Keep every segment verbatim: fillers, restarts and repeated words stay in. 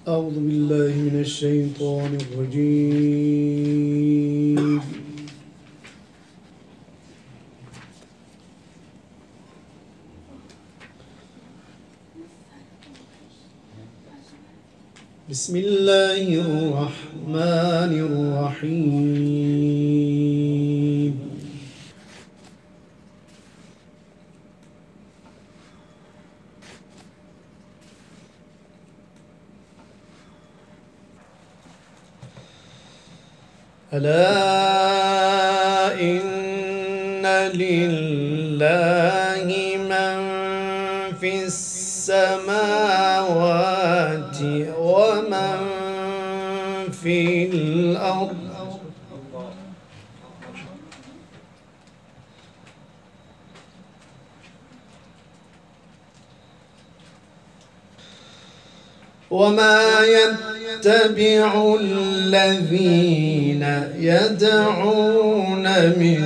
أعوذ بالله من الشيطان الرجيم. بسم الله الرحمن الرحيم. ألا إن لله من في السماوات ومن في الأرض وما يتبع الذين يدعون من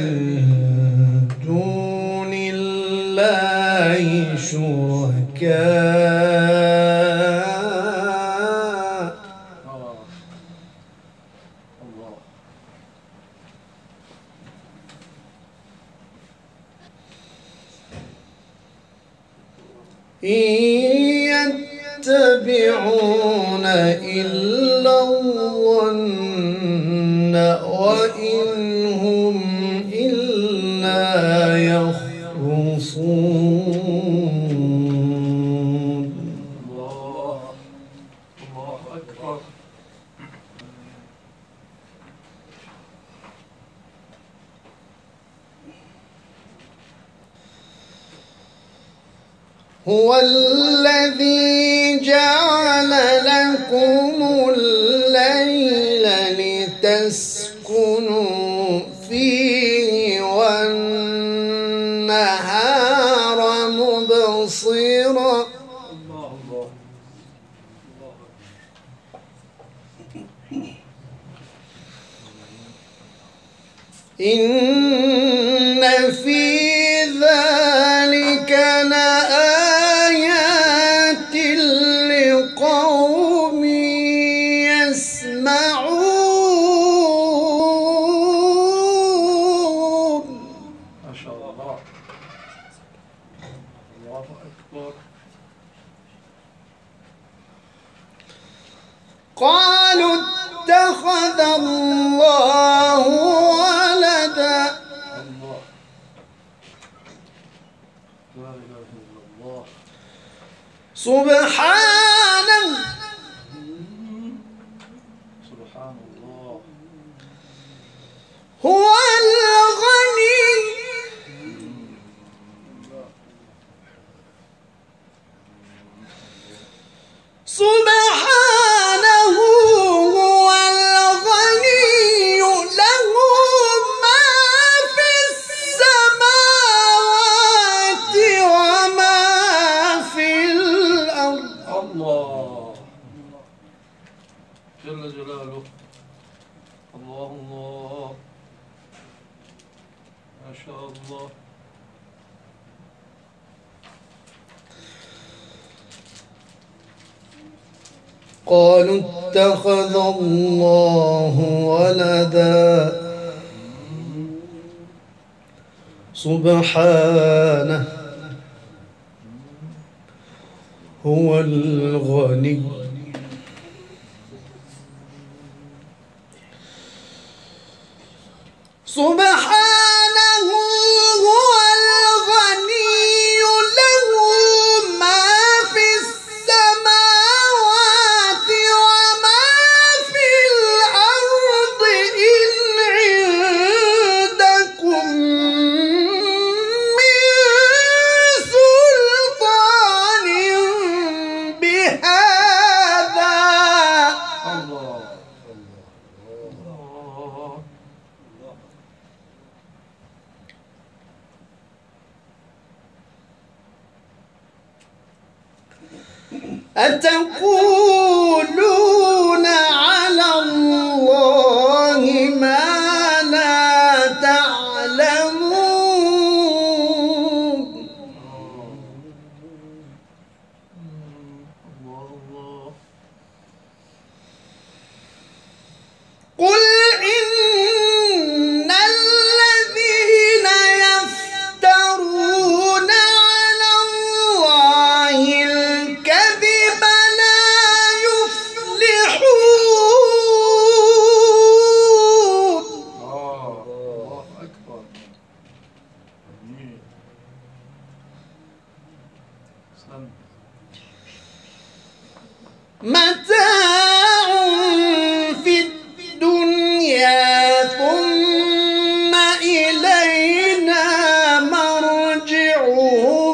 دون الله شركاء يتبعون إلا الظن وإن هم إلا يخرصون. الله الله أكبر. هو الذي جعل لكم الليل لتسكنوا فيه والنهار مبصرا إن في ذلك لآيات لقوم يسمعون. ما شاء الله. الله أكبر. قالوا اتخذ الله ولدا. سبحانه سبحان الله هو الغني سبحانه هو الغني له ما في السماوات وما في الأرض. الله جل جلاله. الله الله ما شاء الله. قالوا اتخذ الله ولدا سبحانه هو الغني سبحانه هو الغني له ما في السماوات وما في الأرض إن عندكم من سلطان بهذا. الله أتقولون على الله ما لا تعلمون. الله متاع في الدنيا ثم إلينا مرجعهم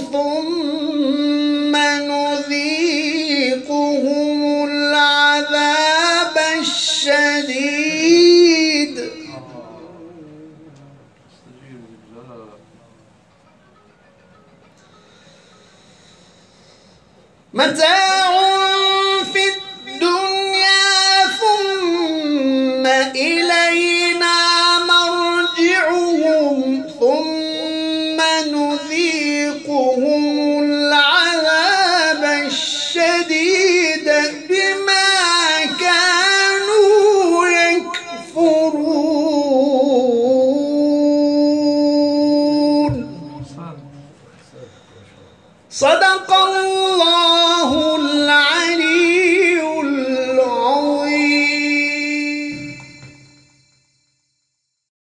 ثم نذيقهم العذاب الشديد متاع في الدنيا ثم إلينا مرجعهم ثم نذيقهم العذاب الشديد بما كانوا يكفرون. صدق الله